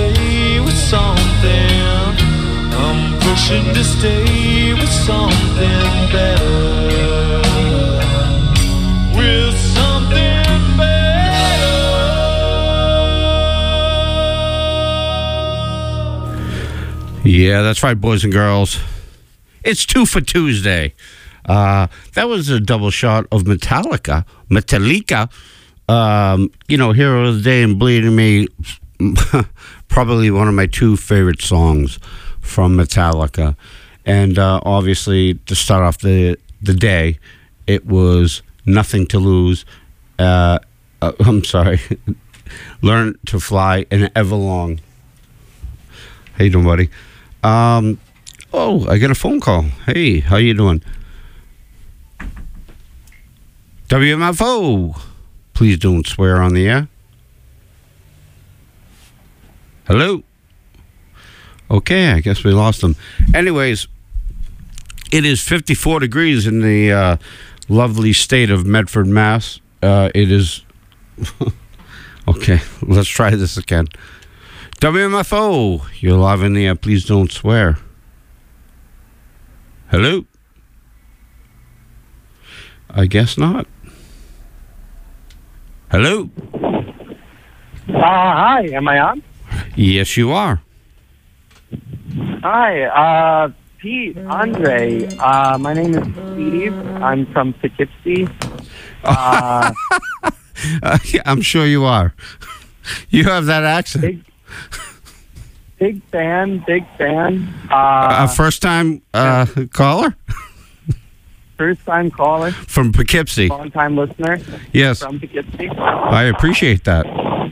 stay with something. I'm pushing to stay with something better. With something better. Yeah, that's right, boys and girls. It's 2 for Tuesday. That was a double shot of Metallica. Hero of the Day and Bleeding Me, probably one of my two favorite songs from Metallica. And obviously, to start off the day, it was Nothing to Lose. I'm sorry. Learn to Fly and Everlong. How you doing, buddy? I got a phone call. Hey, how you doing? WMFO. Please don't swear on the air. Hello? Okay, I guess we lost them. Anyways, it is 54 degrees in the lovely state of Medford, Mass. It is... Okay, let's try this again. WMFO, you're live in the air. Please don't swear. Hello? I guess not. Hello? Hi, am I on? Yes, you are. Hi, Pete, Andre. My name is Steve. I'm from Poughkeepsie. I'm sure you are. You have that accent. Big fan. A first-time caller? First-time caller. From Poughkeepsie. Long-time listener. Yes. From Poughkeepsie. I appreciate that.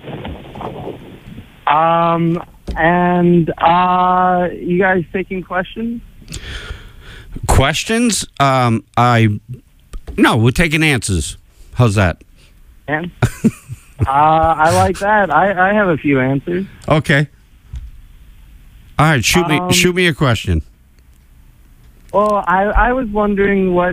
And you guys taking questions? Questions? No, we're taking answers. How's that? And I like that. I have a few answers. Okay. All right, shoot me a question. Well, I was wondering what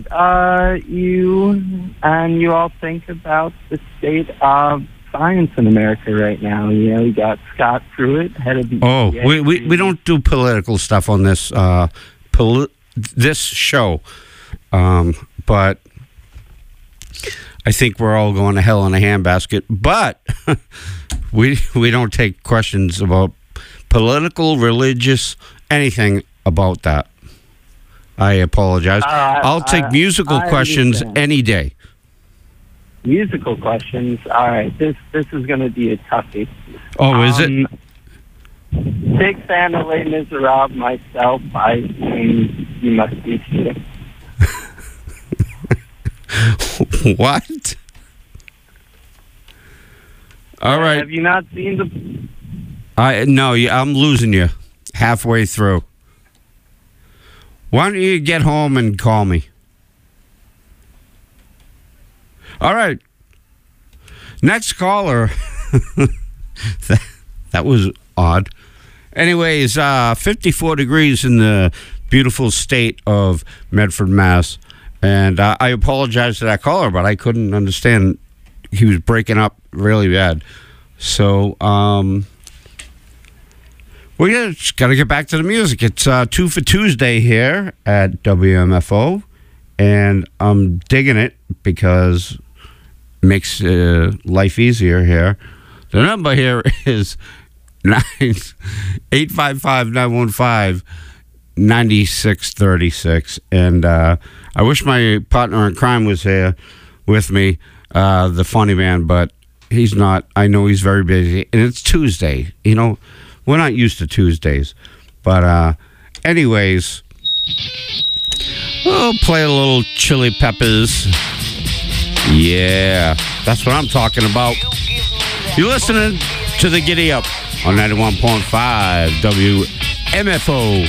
you all think about the state of science in America right now. You know, you got Scott Pruitt, head of the EPA. We don't do political stuff on this this show, but I think we're all going to hell in a handbasket. But we don't take questions about political, religious, anything about that. I apologize. I'll take musical questions any day. Musical questions. All right. This is going to be a toughie. Oh, is it? Big fan of Les Miserables myself. I assume you must be too. What? All right. Have you not seen the... No, I'm losing you halfway through. Why don't you get home and call me? All right. Next caller. That was odd. Anyways, 54 degrees in the beautiful state of Medford, Mass. And I apologize to that caller, but I couldn't understand. He was breaking up really bad. So, we just got to get back to the music. It's 2 for Tuesday here at WMFO, and I'm digging it because it makes life easier here. The number here is 855-915-9636, and I wish my partner in crime was here with me, the funny man, but he's not. I know he's very busy, and it's Tuesday, you know. We're not used to Tuesdays. But anyways, we'll play a little Chili Peppers. Yeah, that's what I'm talking about. You're listening to the Giddy Up on 91.5 WMFO.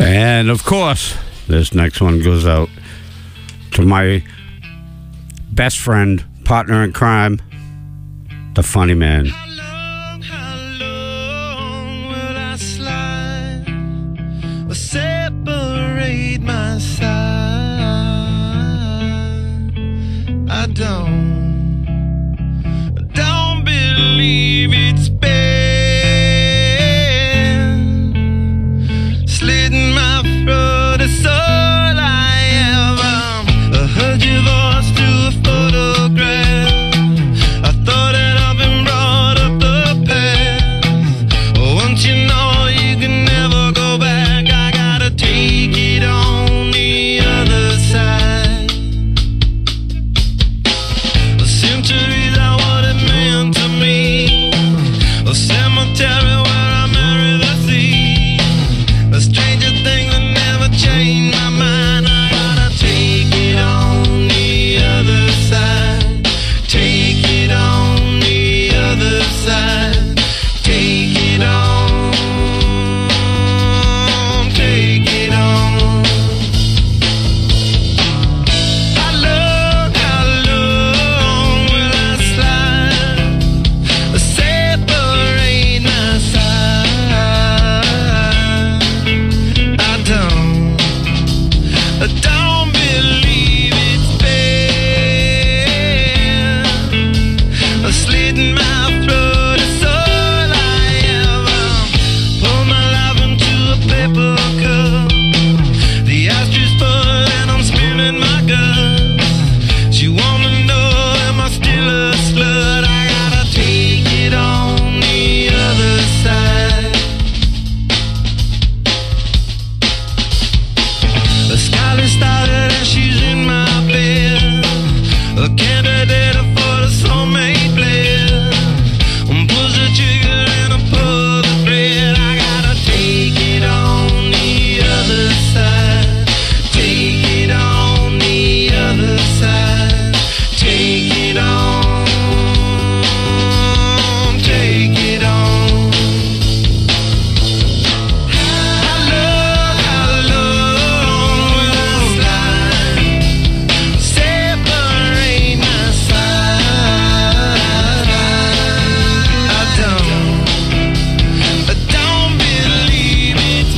And of course, this next one goes out to my best friend, partner in crime, the Funny Man. How long will I slide or separate my side? I don't believe it's been slitting my throat. It's all I ever heard your voice through a photograph. I thought that I've been brought up the past. Once you know you can never go back, I gotta take it on the other side. The centuries are what it meant to me. A cemetery where I marry the sea. A stranger thing that never changed my mind. I gotta take it on the other side. Take it on the other side. Take it on. Take it on. How long will I slide? Separate my side. I don't believe it's been slitting my throat. It's all I ever pour my life into a paper cup. The ashtray full and I'm spilling my guts. She wanna know, am I still a slut? I gotta take it on the other side. The skyline started and she's in my bed. A candidate for the soulmate bled. Push the trigger and I pull the thread. I gotta take it on the other side. Take it on the other side. Take it on. Take it on. How long will I slide? Separate my side. I don't believe it's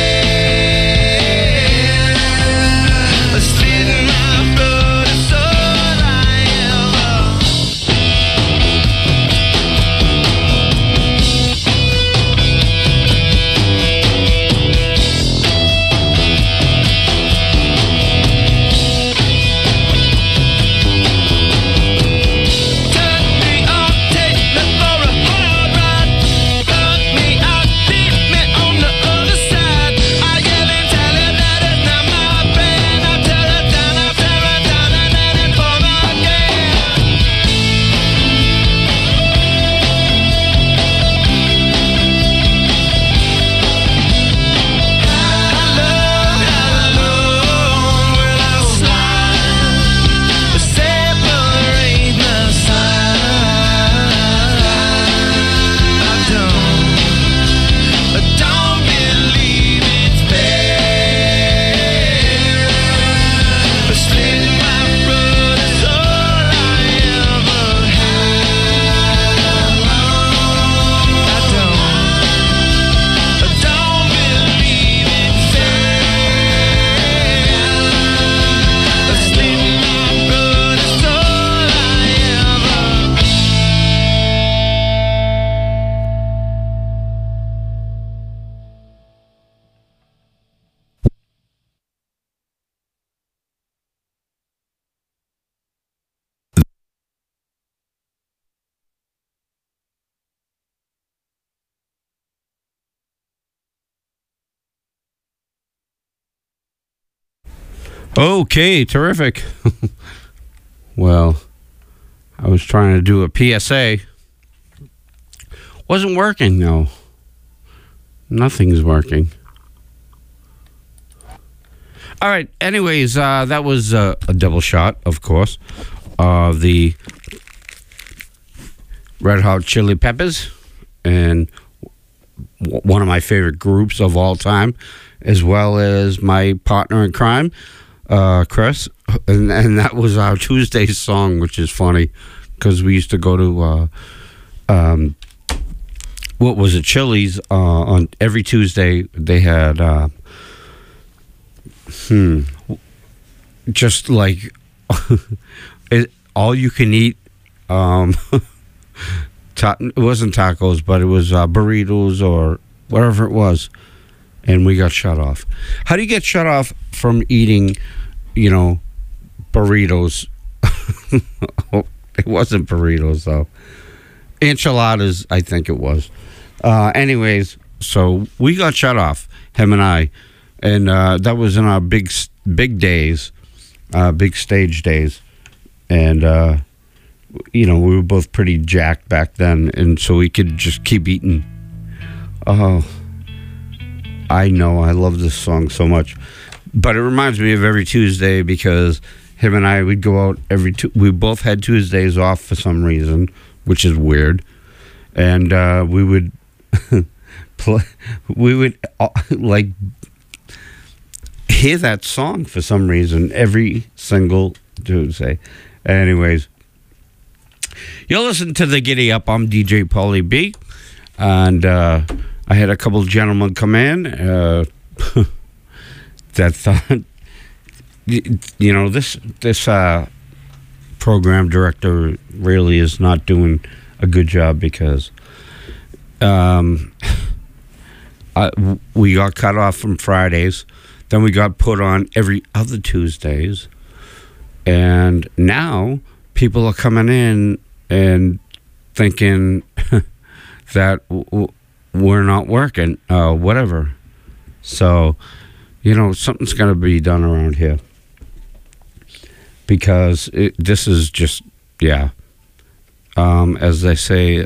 been slitting my throat. It's all I ever. Turn me on, take me for a hard ride. Fuck me out, leave me on the other side. I yell and tell her that it's not my friend. I tear her down, and then it for again. How long will I slide? Separate my side. I don't believe it's been slitting my throat. It's all I ever had. I don't believe it's been slitting my throat. It's all I ever. Okay, terrific. Well, I was trying to do a PSA. Wasn't working, though. Nothing's working. All right. Anyways, that was a double shot, of course, of the Red Hot Chili Peppers, and one of my favorite groups of all time. as well as my partner in crime, Chris, and that was our Tuesday song, which is funny because we used to go to what was it, Chili's on every Tuesday. They had just like all you can eat. It wasn't tacos, but it was burritos or whatever it was, and we got shut off. How do you get shut off from eating, burritos? It wasn't burritos though. Enchiladas, I think it was. Anyways, so we got shut off, him and I, and that was in our big days, big stage days, and we were both pretty jacked back then, and so we could just keep eating. Oh, I know, I love this song so much, but it reminds me of every Tuesday because him and I would go out we both had Tuesdays off for some reason, which is weird, and we would like hear that song for some reason every single Tuesday. Anyways, you'll listen to the Giddy Up. I'm DJ Paulie B, and I had a couple of gentlemen come in that thought, this program director really is not doing a good job because we got cut off from Fridays, then we got put on every other Tuesdays, and now people are coming in and thinking that we're not working, whatever. So, something's going to be done around here because this is just, as they say,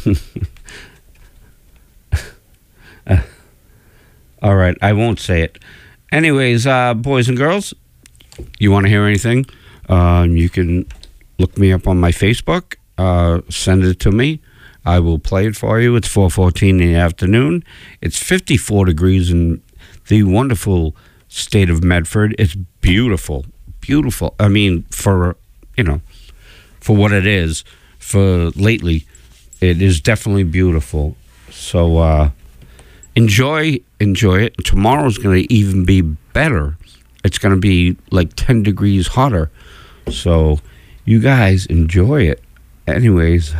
all right, I won't say it. Anyways, boys and girls, you want to hear anything? You can look me up on my Facebook. Send it to me. I will play it for you. It's 4:14 in the afternoon. It's 54 degrees in the wonderful state of Medford. It's beautiful, beautiful. I mean, for what it is, for lately, it is definitely beautiful. So enjoy it. Tomorrow's going to even be better. It's going to be like 10 degrees hotter. So you guys enjoy it. Anyways,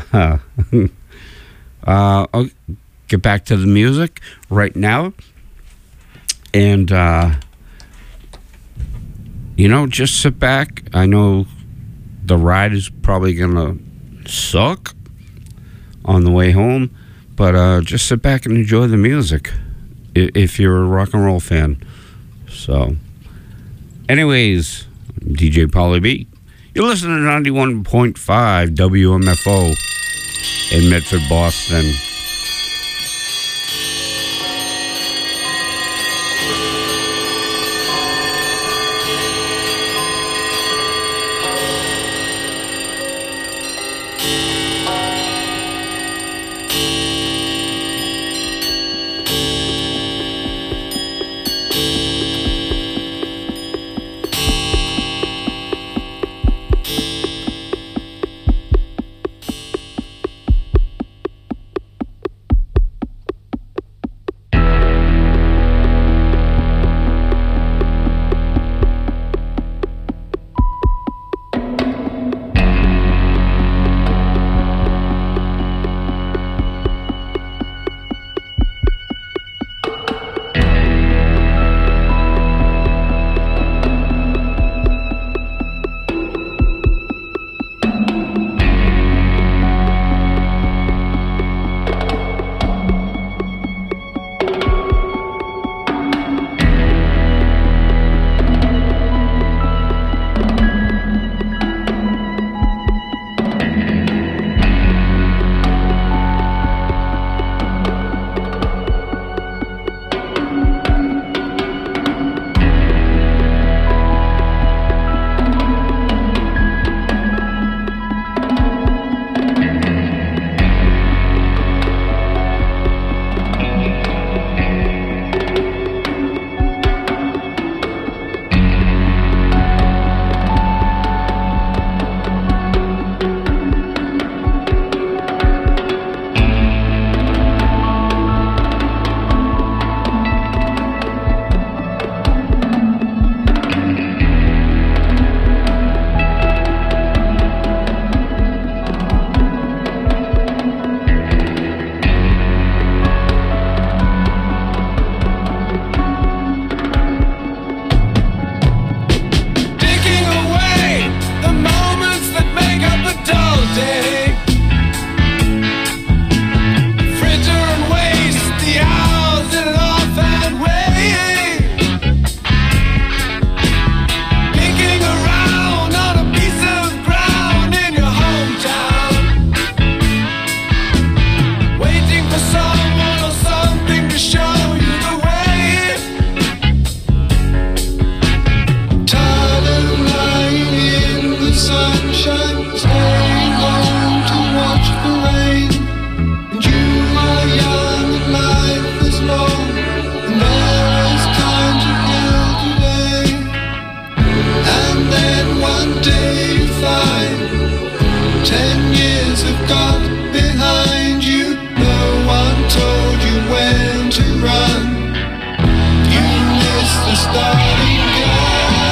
I'll get back to the music right now. And, just sit back. I know the ride is probably going to suck on the way home, but just sit back and enjoy the music if you're a rock and roll fan. So, anyways, DJ Paulie B. You're listening to 91.5 WMFO in Medford, Boston. 10 years have gone behind you. No one told you when to run. You missed the starting gun.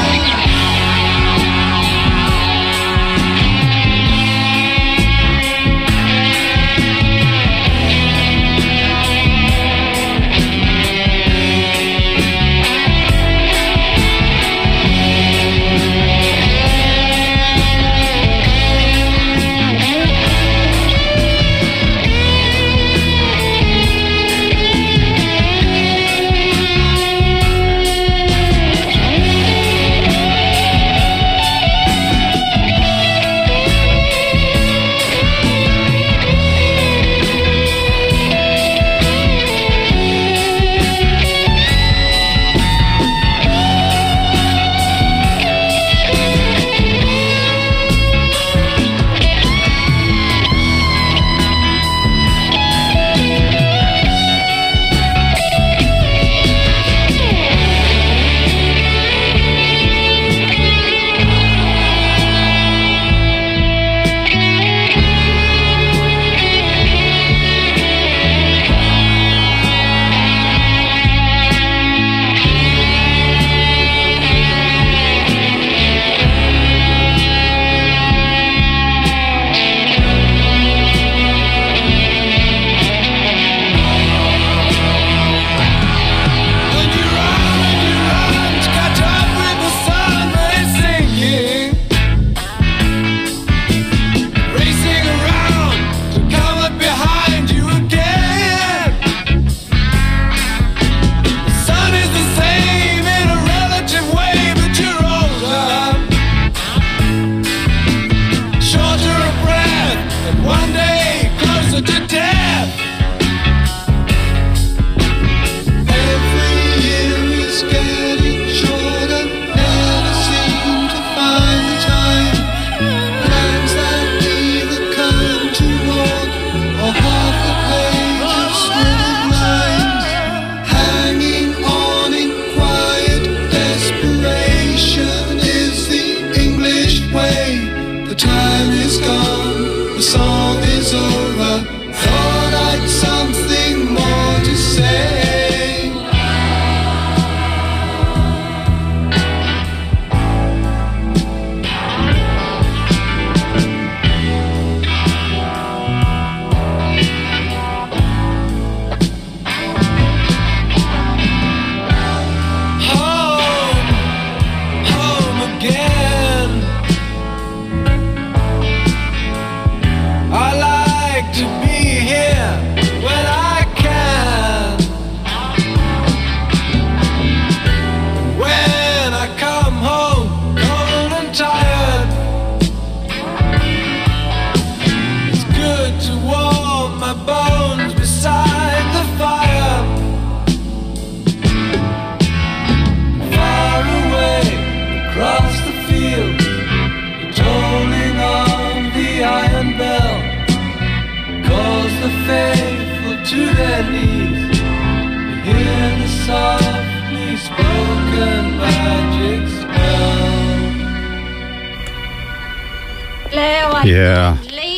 Yeah.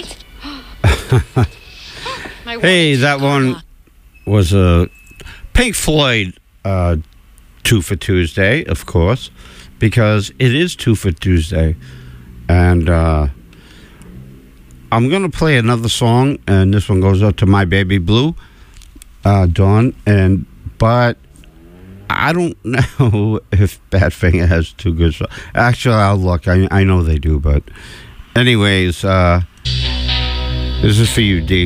Hey, that one was a Pink Floyd 2 for Tuesday, of course, because it is 2 for Tuesday. And I'm going to play another song, and this one goes out to My Baby Blue, Dawn. But I don't know if Badfinger has 2 good songs. Actually, I'll look. I know they do, but anyways, this is for you, D.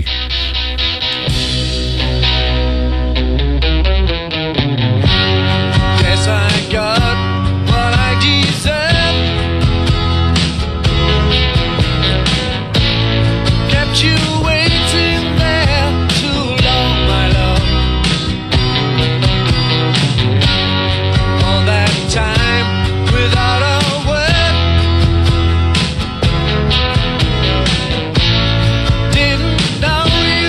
Yes, I got what I deserve. Kept you waiting there too long, my love. All that time without a word. Didn't know you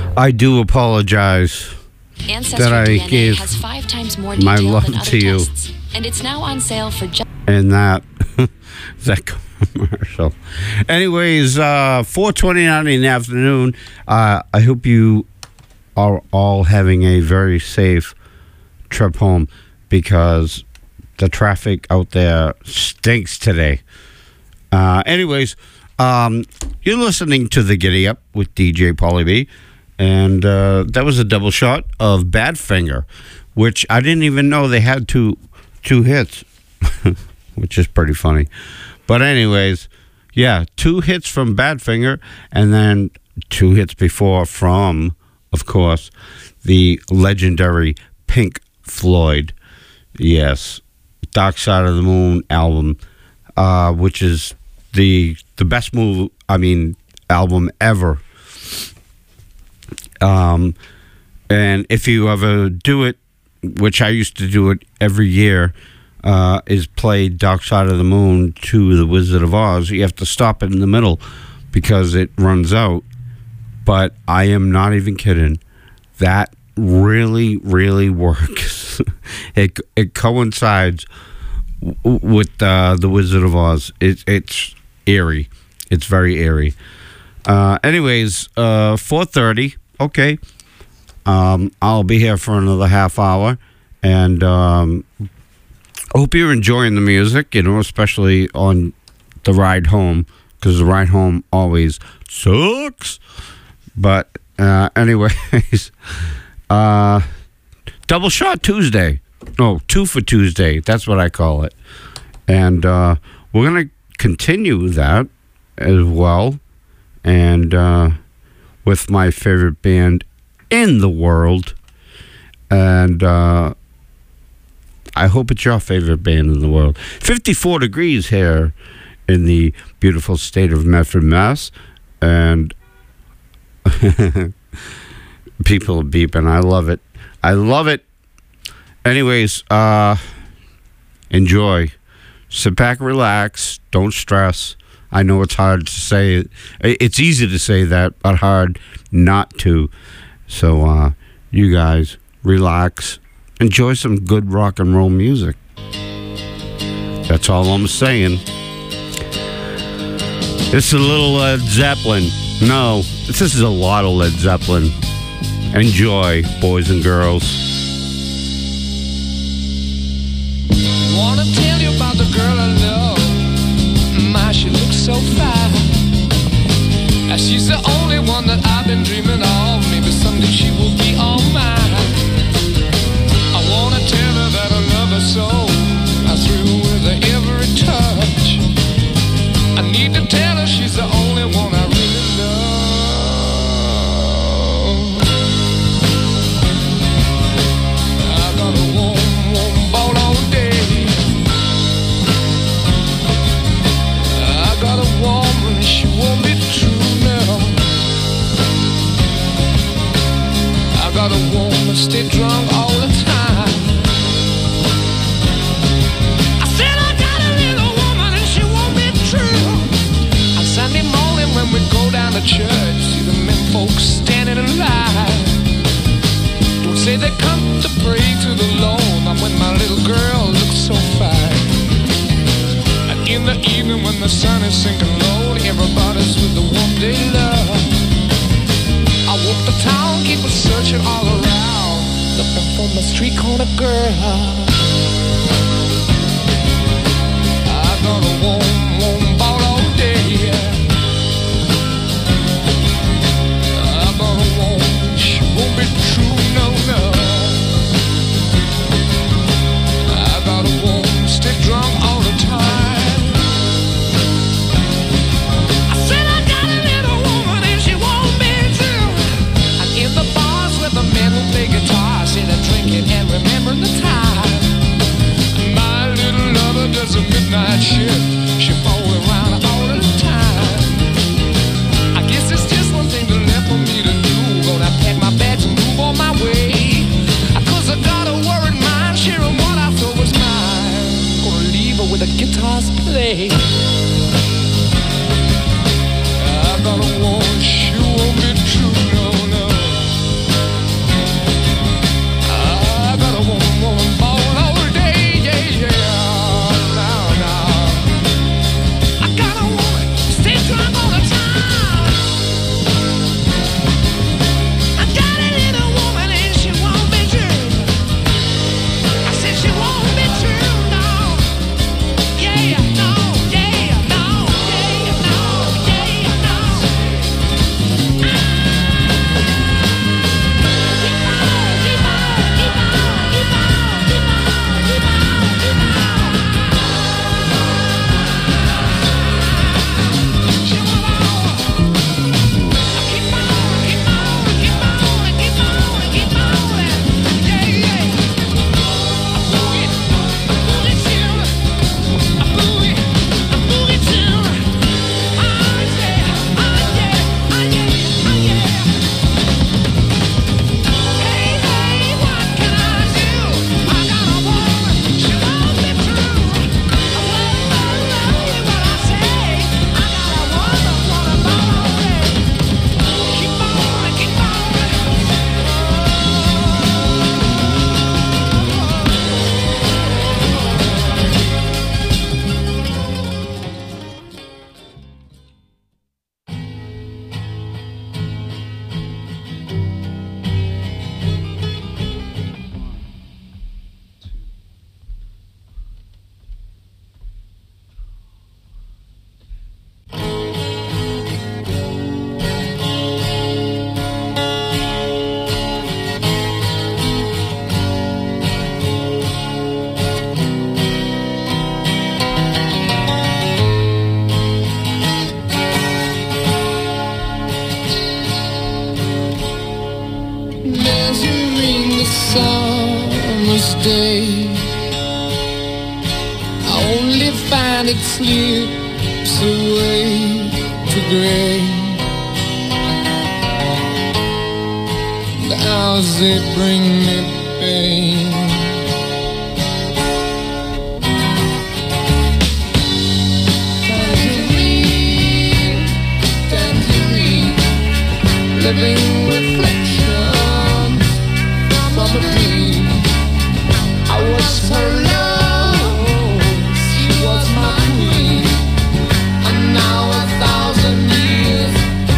I do apologize Ancestry that I DNA gave has 5 times more my detail love than other to you. tests, and it's now on sale for just and that commercial. Anyways, 4:29 in the afternoon. I hope you are all having a very safe trip home because the traffic out there stinks today. Anyways, you're listening to the Giddy Up with DJ Pauly B, and that was a double shot of Badfinger, which I didn't even know they had two hits, which is pretty funny. But anyways, yeah, 2 hits from Badfinger, and then 2 hits before from, of course, the legendary Pink Floyd. Yes, Dark Side of the Moon album, which is the best album ever. And if you ever do it, which I used to do it every year, is play Dark Side of the Moon to The Wizard of Oz. You have to stop it in the middle because it runs out. But I am not even kidding. That really, really works. It coincides with The Wizard of Oz. It's eerie. It's very eerie. Anyways, 4:30. Okay. I'll be here for another half hour, and I hope you're enjoying the music, especially on the ride home, because the ride home always sucks. But anyways, Double Shot Tuesday. No, 2 for Tuesday. That's what I call it. And we're going to continue that as well. And with my favorite band in the world. And I hope it's your favorite band in the world. 54 degrees here in the beautiful state of Medford, Mass. And people are beeping. I love it. I love it. Anyways, enjoy. Sit back, relax. Don't stress. I know it's hard to say. It's easy to say that, but hard not to. So, you guys, relax. Enjoy some good rock and roll music. That's all I'm saying. This is a little Led Zeppelin. No, this is a lot of Led Zeppelin. Enjoy, boys and girls. Wanna tell you about the girl I love. My, she looks so fine. She's the only one that I've been dreaming of. Maybe someday she will be all mine. I wanna tell her that I love her so. I thrill with her every touch. I need to tell her she's the only one I really love. I got a warm, warm ball all day. I got a woman, she won't be true now. I got a woman, stay drunk all the time. I said I got a little woman and she won't be true. On Sunday morning when we go down to church, see the men folks standing in line. Don't say they come to pray to the Lord. I'm with my little girl, looks so fine. And in the evening when the sun is sinking low, everybody's with the one day love. I walk the town, keep searching all around, looking for my street corner girl. I got a warm, warm ball all day. I got a woman, she won't be true, no, no. I got a woman, stay drunk all the time. I said I got a little woman and she won't be true. And in the bars where the men will play guitar, sit a drinking and remember the time. My little lover does a midnight shift. measuring the summer's day. I only find it slips away to gray. The hours they bring me pain. Tangerine, tangerine, living reflections from a dream. I was her love, she was my queen, and now 1,000 years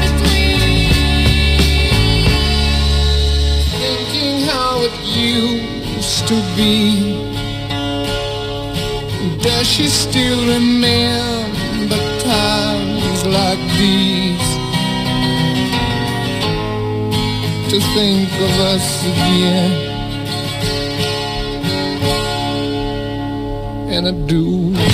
between. Thinking how it used to be. Does she still remember times like these? To think of us again, and I do.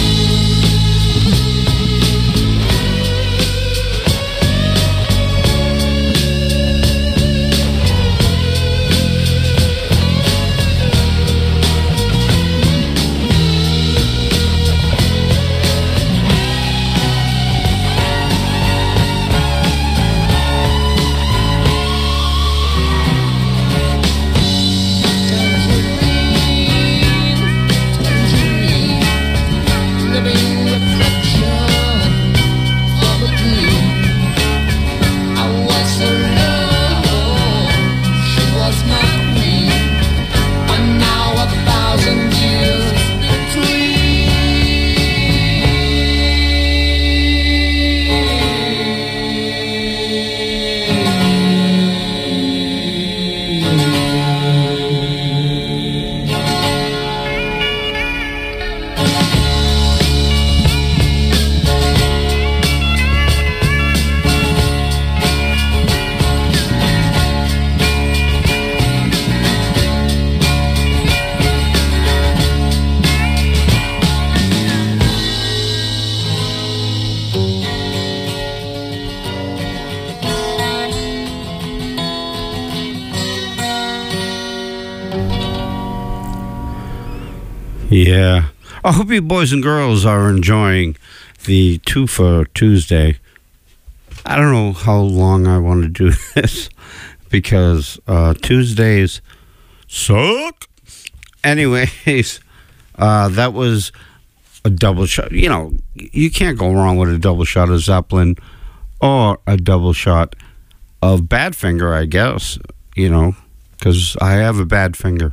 Yeah. I hope you boys and girls are enjoying the Two for Tuesday. I don't know how long I want to do this because Tuesdays suck. Anyways, that was a double shot. You know, you can't go wrong with a double shot of Zeppelin or a double shot of Badfinger, I guess, you know, because I have a bad finger.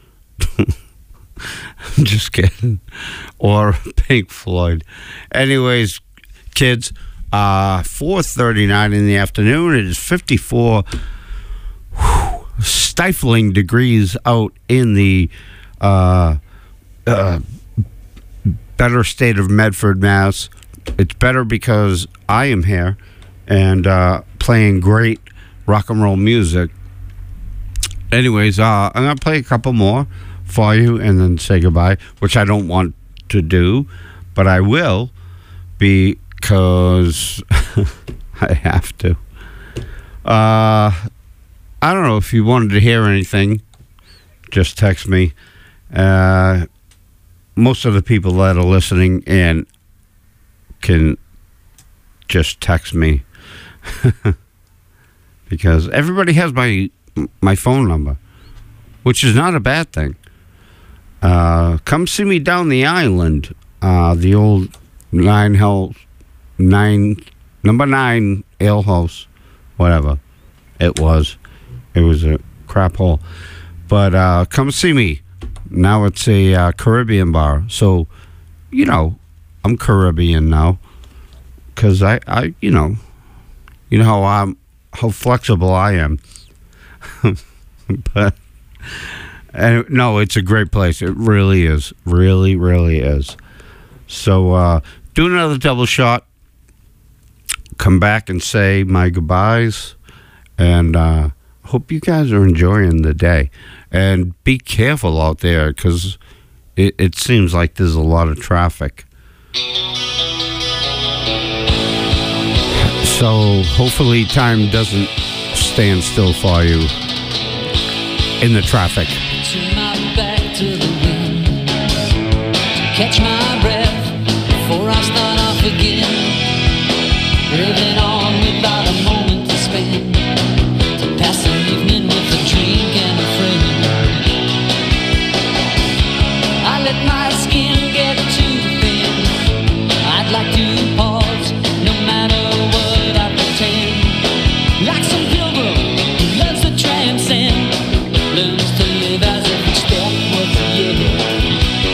I'm just kidding. Or Pink Floyd. Anyways, kids, 4:39 in the afternoon. It is 54 stifling degrees out in the better state of Medford, Mass. It's better because I am here and playing great rock and roll music. Anyways, I'm going to play a couple more for you and then say goodbye, which I don't want to do, but I will because I have to. I don't know if you wanted to hear anything, just text me. Most of the people that are listening in can just text me because everybody has my phone number, which is not a bad thing. Come see me down the island, the old number 9 ale house, whatever it was. It was a crap hole. But come see me. Now it's a Caribbean bar. So, you know, I'm Caribbean now. Because I you know how flexible I am. But and no, it's a great place. It really is. Really, really is. So do another double shot. Come back and say my goodbyes. And hope you guys are enjoying the day. And be careful out there because it seems like there's a lot of traffic. So hopefully time doesn't stand still for you. in the traffic. Turn my back to the wind to catch my breath before I start off again. Living on without a moment to spend, to pass an evening with a drink and a friend. I let my skin get too thin. I'd like to pause, no matter what I pretend. Like some pilgrim who learns to transcend, learns to live as if each step was the end.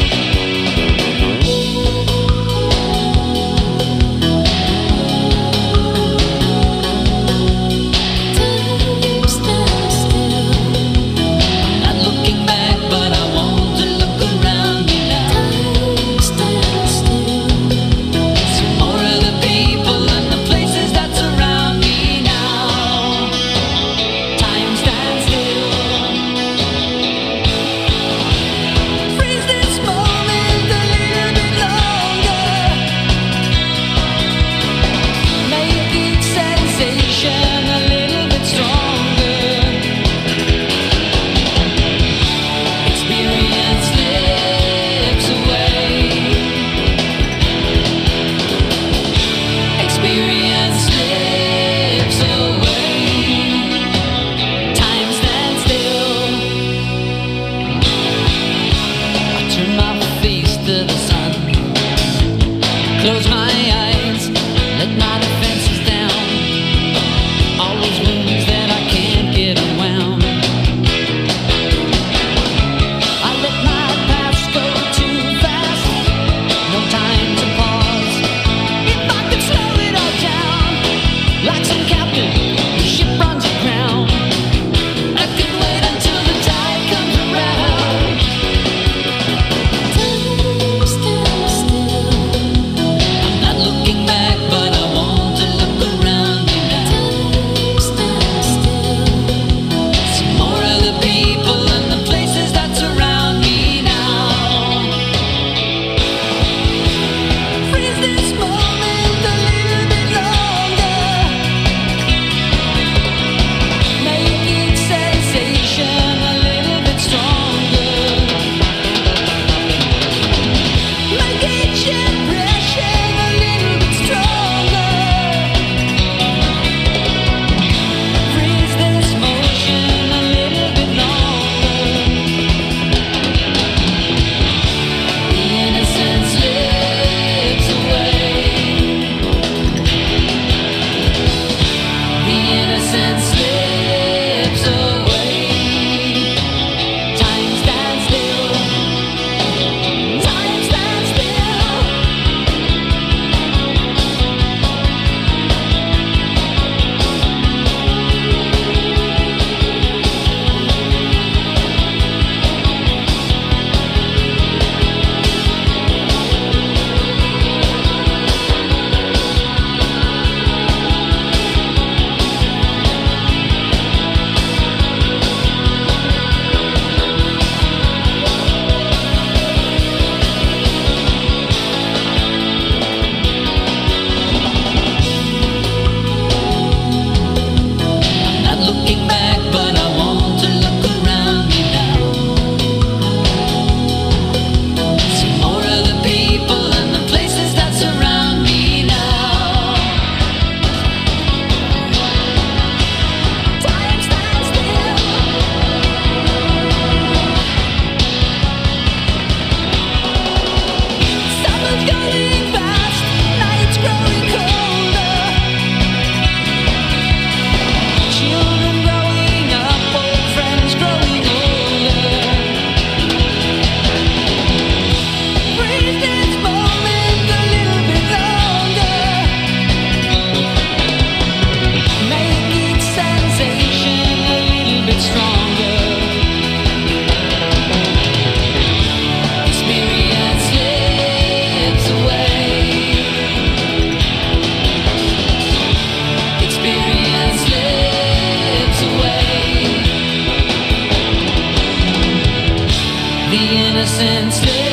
innocence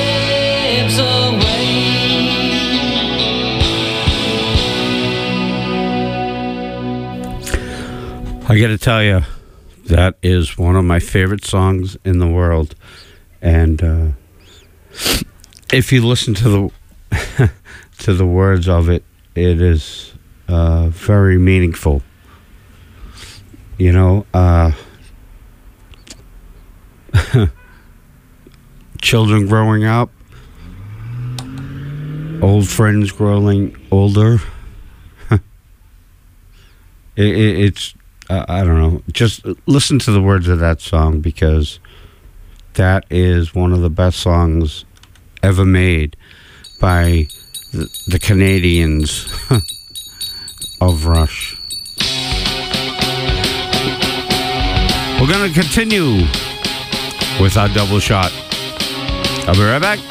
slips away. I got to tell you, That is one of my favorite songs in the world. And if you listen to the to the words of it, it is very meaningful. You know, children growing up, old friends growing older. It's I don't know. Just listen to the words of that song, because that is one of the best songs ever made by the Canadians of Rush. We're going to continue with our double shot. I'll be right back.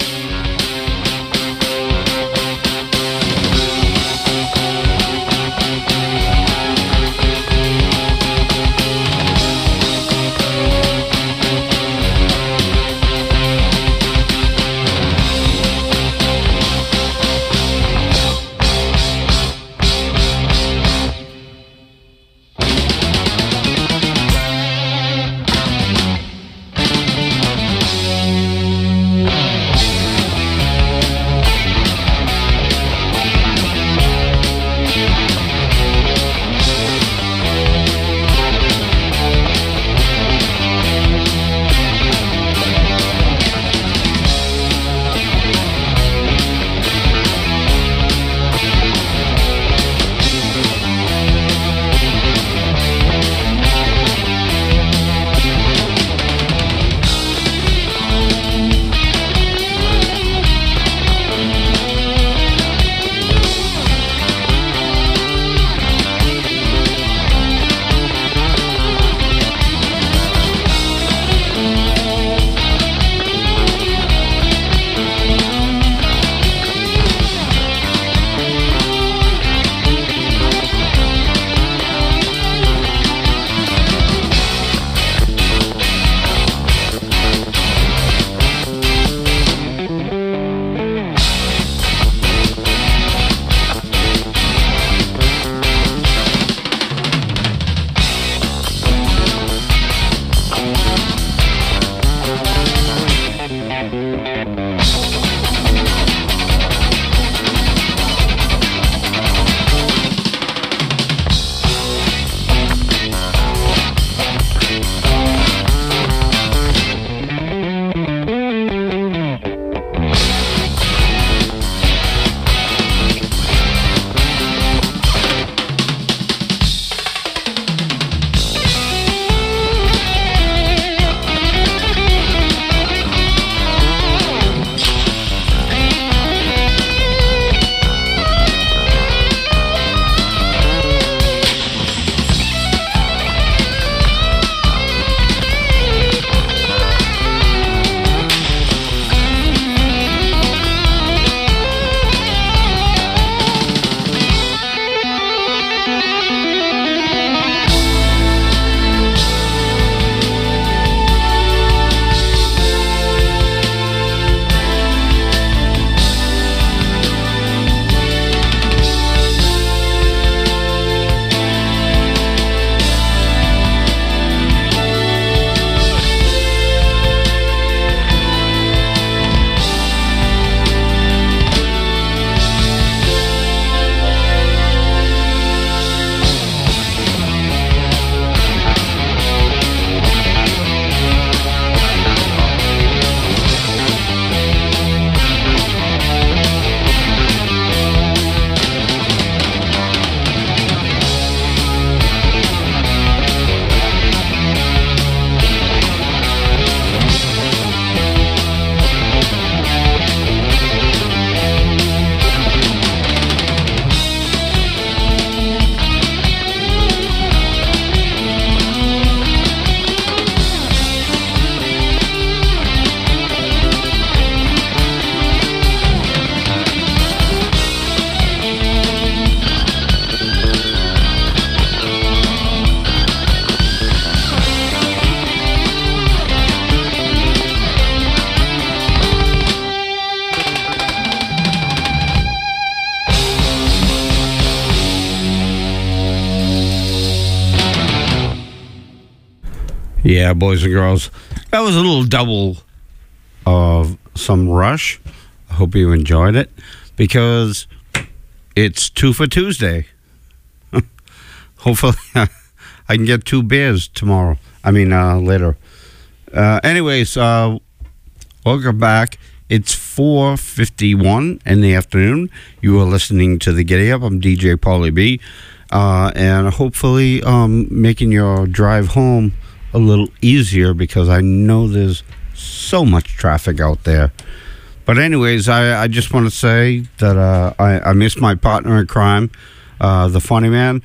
Yeah, boys and girls. That was a little double of some Rush. I hope you enjoyed it because it's 2 for Tuesday. Hopefully I can get 2 beers tomorrow. Later. Anyways, welcome back. It's 4:51 in the afternoon. You are listening to The Giddy Up. I'm DJ Paulie B. And hopefully making your drive home a little easier because I know there's so much traffic out there. But anyways, I just want to say that I miss my partner in crime, the funny man.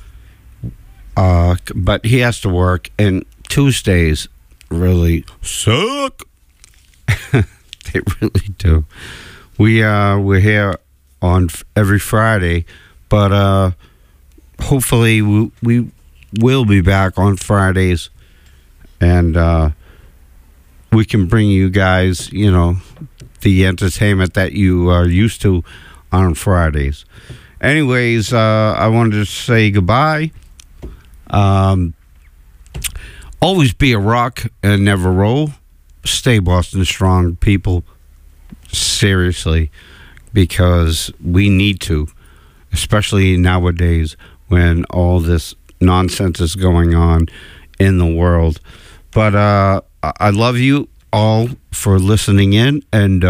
But he has to work, and Tuesdays really suck. They really do. We're here on every Friday, but hopefully we will be back on Fridays, and we can bring you guys, the entertainment that you are used to on Fridays. Anyways, I wanted to say goodbye. Always be a rock and never roll. Stay Boston strong, people. Seriously, because we need to, especially nowadays when all this nonsense is going on in the world. But I love you all for listening in, and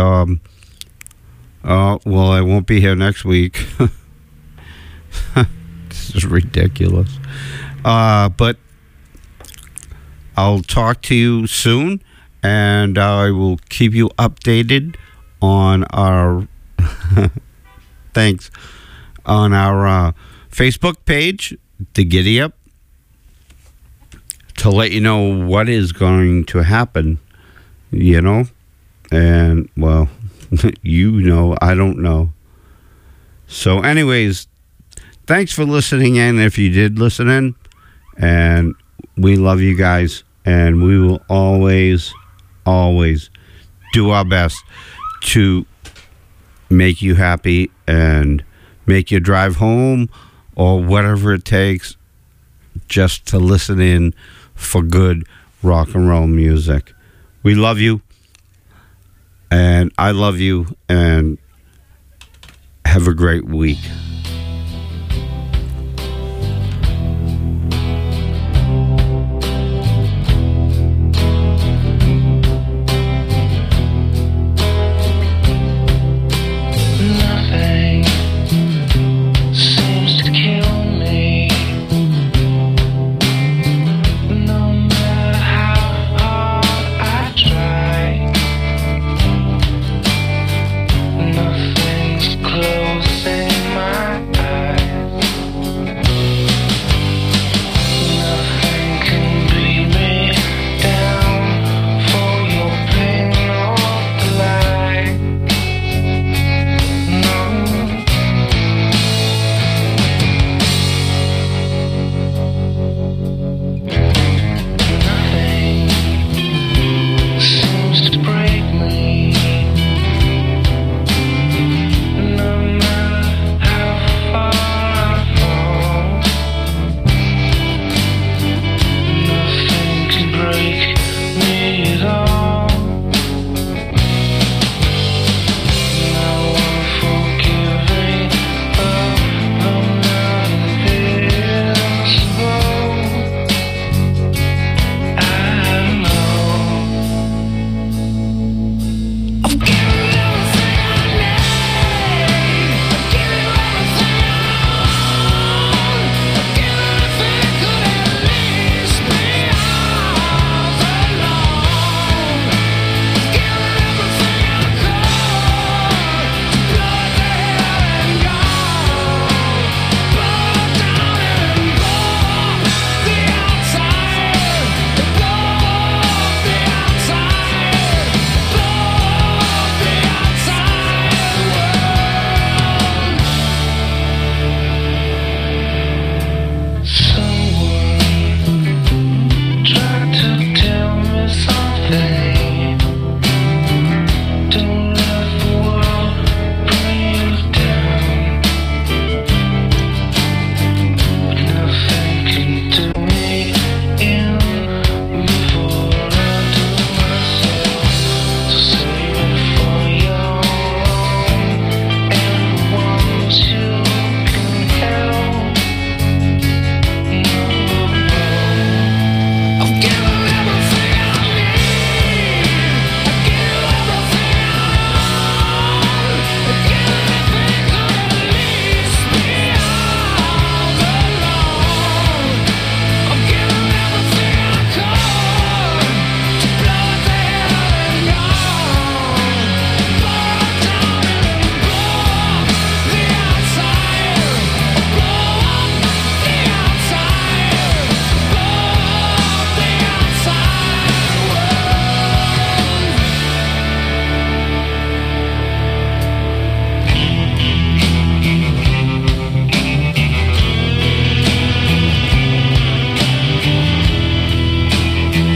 I won't be here next week. This is ridiculous. But I'll talk to you soon, and I will keep you updated on our on our Facebook page, The Giddy Up, to let you know what is going to happen, and well, I don't know. So anyways, thanks for listening in if you did listen in, and we love you guys, and we will always do our best to make you happy and make you drive home or whatever it takes just to listen in for good rock and roll music. We love you, and I love you, and have a great week.